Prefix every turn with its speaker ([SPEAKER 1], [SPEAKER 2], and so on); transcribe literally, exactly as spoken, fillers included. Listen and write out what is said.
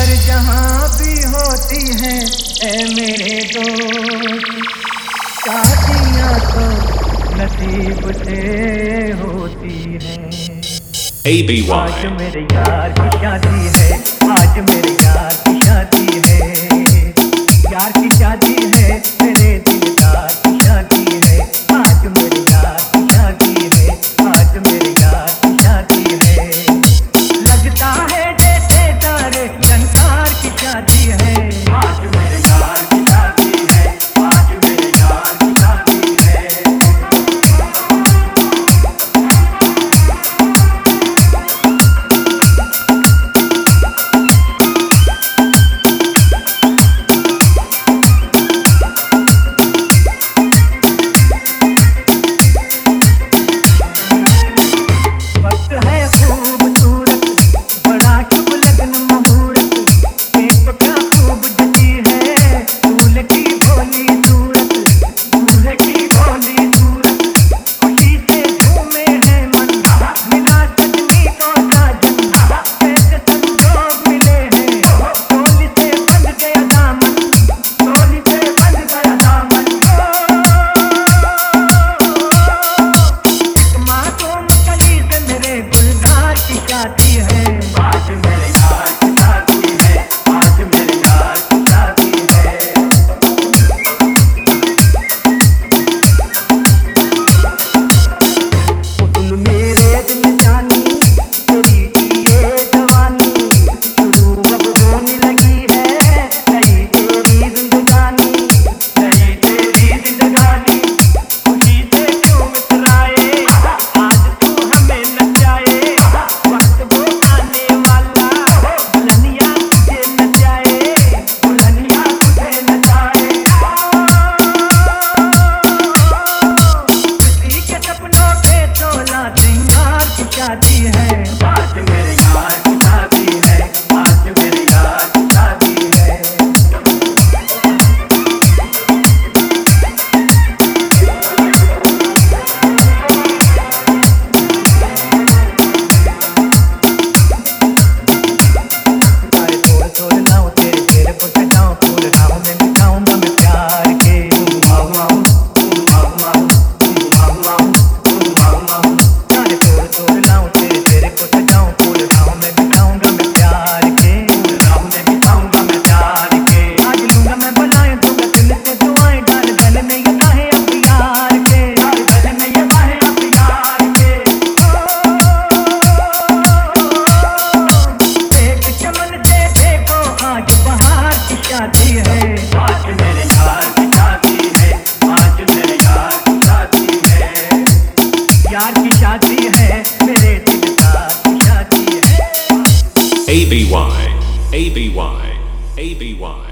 [SPEAKER 1] जहाँ भी होती है ऐ मेरे दोस्त, शादियाँ तो नसीब से होती हैं।
[SPEAKER 2] A B Y
[SPEAKER 1] आज मेरे यार की शादी है, आज मेरे यार की शादी है, यार की शादी है, मेरे दिलदार की शादी है। आज मेरे यार की शादी है, आज मेरे यार की शादी है। लगता है जैसे सारे संसार की शादी है। आज मेरे यार की शादी है, आज मेरे यार की शादी है। वक्त है खूबसूरत, बड़ा शुभ लगन मुहूर्त, एक क्या खूब जची है दूल्हे की भोली सूरत, दूल्हे की भोली सूरत। खुशी से झूमे है मन, मिला सजनी को साजन, ऐसे संजोग मिले हैं, डोली से बंध गया दामन, डोली से बंध गया दामन। एक मासूम कली से मेरे गुलजार की शादी है। आज मेरे यार की शादी है, आज मेरे यार की शादी है। ओ तुम मेरे दिल जानी, तेरी की ये जवानी, शुरू अब होने लगी है नई तेरी जिंदगानी, नई तेरी जिंदगानी। खुशी से क्यों मुस्कुराए, आज तू हमें नचाए, वक्त वो आने वाला, दुल्हनिया तुझे नचाए, दुल्हनिया तुझे नचाए। किसी के सपनों के चोला सिंगार की शादी है। आज मेरे यार की शादी है, आज मेरे यार की शादी है। तारे तोड़ तोड़ लाऊं, तेरे चेहरे पर सजाऊं फूल, राहों में बिठाऊंगा मैं प्यार के। माऊ माऊ माऊ माऊ माऊ माऊ माऊ माऊ। तारे तोड़ तोड़ लाऊं, तेरे चेहरे पर सजाऊं फूल, राहों में बिठाऊंगा मैं प्यार के, राहों में बिठाऊंगा मैं प्यार के। आज लूंगा मैं बनाए दूंगा दिल से दुआएं, डाल गले में ये बाहें अब यार के, डाल गले में ये बाहें अब यार के। एक चमन दे देखो, आज बहार की शादी है। आज मेरे यार की शादी है, आज मेरे यार की शादी है। यार की शादी है, मेरे दिलदार की शादी है।
[SPEAKER 2] A B Y A B Y A B Y